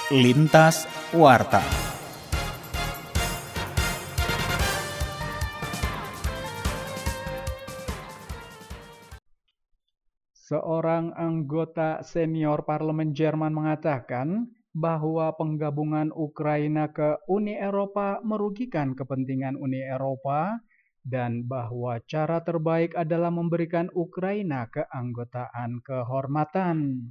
Lintas Warta. Seorang anggota senior parlemen Jerman mengatakan bahwa penggabungan Ukraina ke Uni Eropa merugikan kepentingan Uni Eropa dan bahwa cara terbaik adalah memberikan Ukraina keanggotaan kehormatan.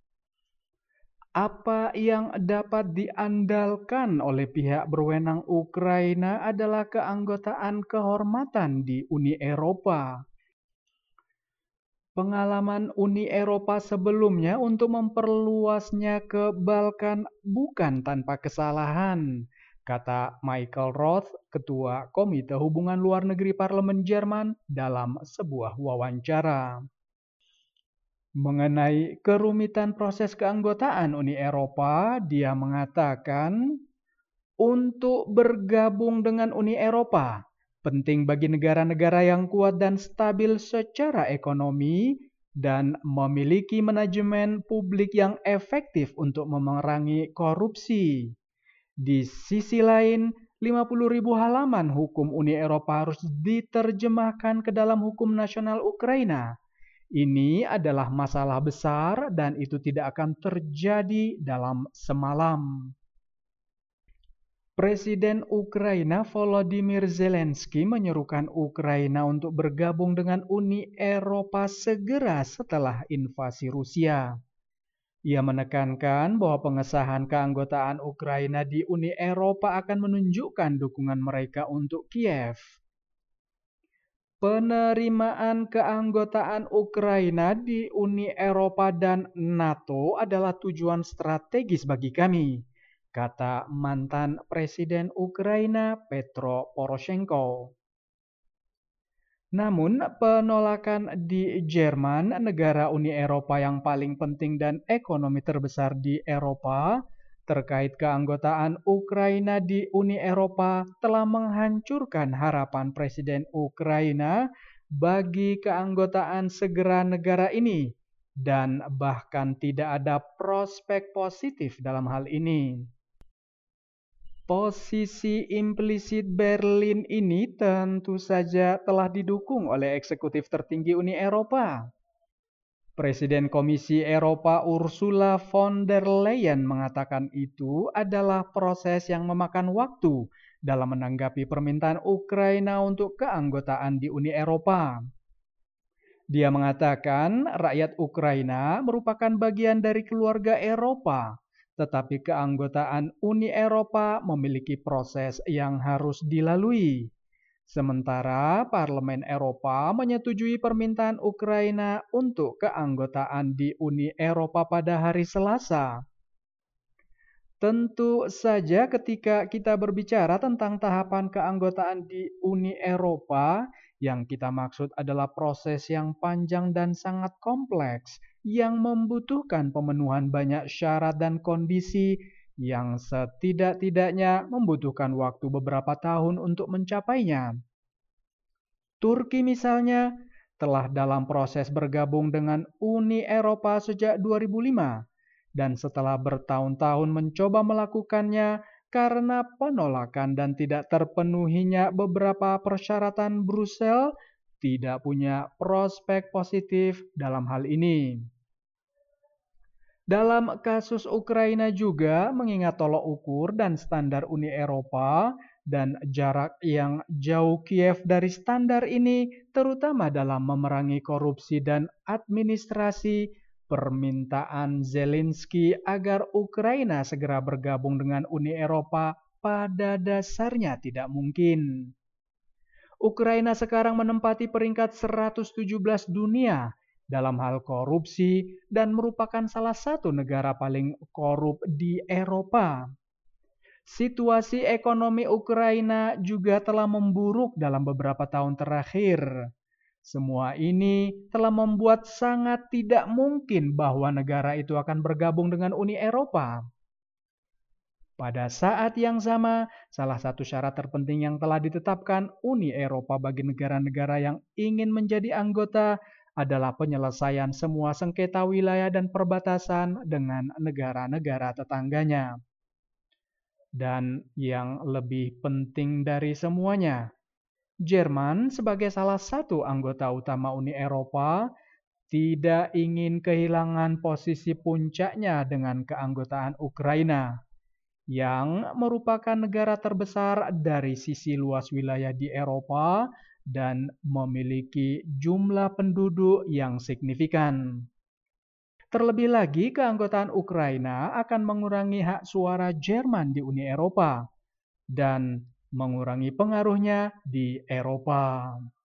Apa yang dapat diandalkan oleh pihak berwenang Ukraina adalah keanggotaan kehormatan di Uni Eropa. Pengalaman Uni Eropa sebelumnya untuk memperluasnya ke Balkan bukan tanpa kesalahan, kata Michael Roth, Ketua Komite Hubungan Luar Negeri Parlemen Jerman dalam sebuah wawancara. Mengenai kerumitan proses keanggotaan Uni Eropa, dia mengatakan, untuk bergabung dengan Uni Eropa penting bagi negara-negara yang kuat dan stabil secara ekonomi dan memiliki manajemen publik yang efektif untuk memerangi korupsi. Di sisi lain, 50.000 halaman hukum Uni Eropa harus diterjemahkan ke dalam hukum nasional Ukraina. Ini adalah masalah besar dan itu tidak akan terjadi dalam semalam. Presiden Ukraina Volodymyr Zelensky menyerukan Ukraina untuk bergabung dengan Uni Eropa segera setelah invasi Rusia. Ia menekankan bahwa pengesahan keanggotaan Ukraina di Uni Eropa akan menunjukkan dukungan mereka untuk Kiev. Penerimaan keanggotaan Ukraina di Uni Eropa dan NATO adalah tujuan strategis bagi kami, kata mantan Presiden Ukraina Petro Poroshenko. Namun, penolakan di Jerman, negara Uni Eropa yang paling penting dan ekonomi terbesar di Eropa, terkait keanggotaan Ukraina di Uni Eropa telah menghancurkan harapan Presiden Ukraina bagi keanggotaan segera negara ini, dan bahkan tidak ada prospek positif dalam hal ini. Posisi implisit Berlin ini tentu saja telah didukung oleh eksekutif tertinggi Uni Eropa. Presiden Komisi Eropa Ursula von der Leyen mengatakan itu adalah proses yang memakan waktu dalam menanggapi permintaan Ukraina untuk keanggotaan di Uni Eropa. Dia mengatakan rakyat Ukraina merupakan bagian dari keluarga Eropa, tetapi keanggotaan Uni Eropa memiliki proses yang harus dilalui. Sementara Parlemen Eropa menyetujui permintaan Ukraina untuk keanggotaan di Uni Eropa pada hari Selasa. Tentu saja ketika kita berbicara tentang tahapan keanggotaan di Uni Eropa, yang kita maksud adalah proses yang panjang dan sangat kompleks, yang membutuhkan pemenuhan banyak syarat dan kondisi yang setidak-tidaknya membutuhkan waktu beberapa tahun untuk mencapainya. Turki misalnya telah dalam proses bergabung dengan Uni Eropa sejak 2005 dan setelah bertahun-tahun mencoba melakukannya karena penolakan dan tidak terpenuhinya beberapa persyaratan Brussel, tidak punya prospek positif dalam hal ini. Dalam kasus Ukraina juga, mengingat tolok ukur dan standar Uni Eropa dan jarak yang jauh Kiev dari standar ini, terutama dalam memerangi korupsi dan administrasi, permintaan Zelensky agar Ukraina segera bergabung dengan Uni Eropa pada dasarnya tidak mungkin. Ukraina sekarang menempati peringkat 117 dunia dalam hal korupsi dan merupakan salah satu negara paling korup di Eropa. Situasi ekonomi Ukraina juga telah memburuk dalam beberapa tahun terakhir. Semua ini telah membuat sangat tidak mungkin bahwa negara itu akan bergabung dengan Uni Eropa. Pada saat yang sama, salah satu syarat terpenting yang telah ditetapkan Uni Eropa bagi negara-negara yang ingin menjadi anggota adalah penyelesaian semua sengketa wilayah dan perbatasan dengan negara-negara tetangganya. Dan yang lebih penting dari semuanya, Jerman sebagai salah satu anggota utama Uni Eropa tidak ingin kehilangan posisi puncaknya dengan keanggotaan Ukraina, yang merupakan negara terbesar dari sisi luas wilayah di Eropa dan memiliki jumlah penduduk yang signifikan. Terlebih lagi, keanggotaan Ukraina akan mengurangi hak suara Jerman di Uni Eropa dan mengurangi pengaruhnya di Eropa.